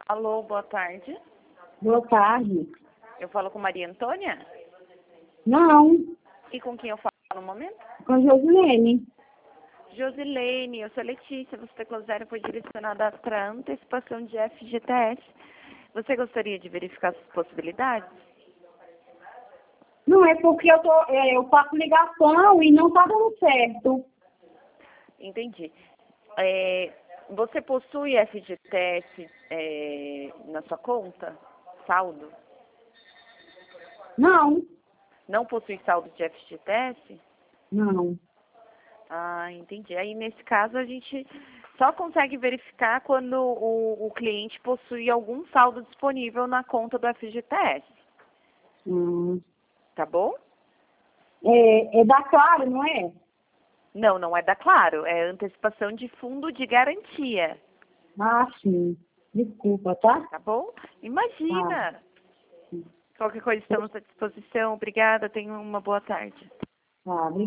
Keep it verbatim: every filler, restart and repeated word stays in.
Alô, boa tarde. Boa tarde. Eu falo com Maria Antônia? Não, E com quem eu falo no momento? com Josilene. Josilene, eu sou Letícia. Você zero foi direcionada para antecipação de F G T S. Você gostaria de verificar as possibilidades? Não, é porque eu, tô, é, eu faço ligação e não tá dando certo. Entendi. É, você possui F G T S é, na sua conta? Saldo? Não, Não possui saldo de F G T S? não. Ah, entendi. Aí, nesse caso, a gente só consegue verificar quando o, o cliente possui algum saldo disponível na conta do F G T S. Hum. Tá bom? É, é da Claro, não é? Não, não é da Claro. É antecipação de fundo de garantia. Ah, sim. Desculpa, tá? Tá bom? Imagina! Qualquer coisa, estamos à disposição. Obrigada. Tenha uma boa tarde. Tá,